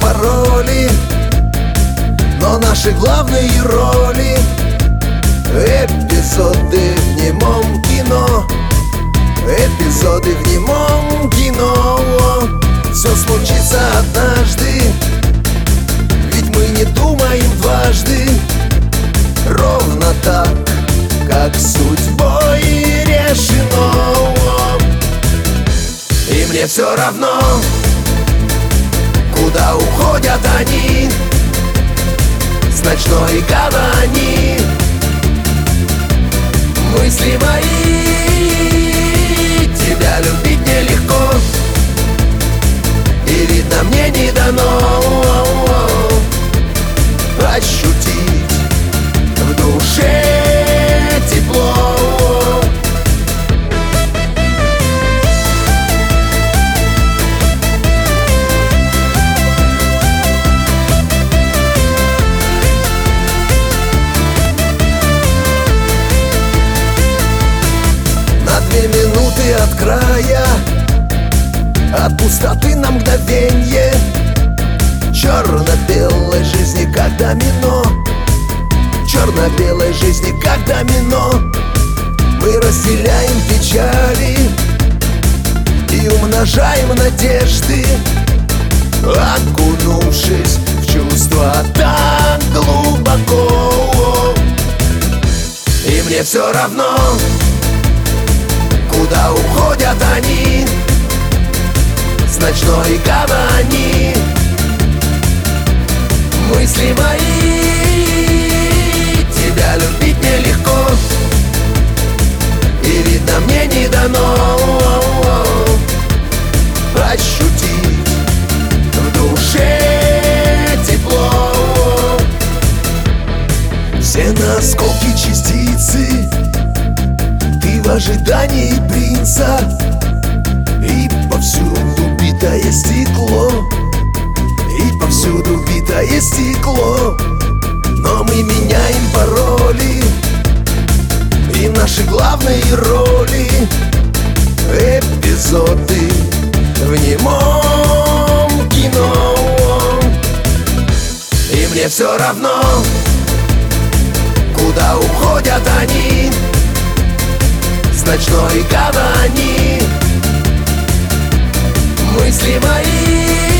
пароли, но наши главные роли — эпизоды в немом кино. Эпизоды в немом кино. Все случится однажды, ведь мы не думаем дважды. Ровно так, как судьбой решено. И мне все равно, куда уходят они с ночной гавани. Мысли мои, тебя любить нелегко, и видно мне не дано ощутить в душе тепло. На 2 минуты от края, от пустоты на мгновенье, черно-белой жизни как домино. Черно-белой жизни как домино. Мы разделяем печали и умножаем надежды, окунувшись в чувства так глубоко. И мне все равно, куда уходят они с ночной гавани. Мысли мои, тебя любить нелегко, и видно мне не дано ощутить в душе тепло. Все на осколки частицы, ты в ожидании принца, и повсюду битое стекло, и повсюду битое стекло. Но мы меняем пароли и наши главные роли, эпизоды в немом кино. И мне все равно, куда уходят они с ночной гавани. Мысли мои,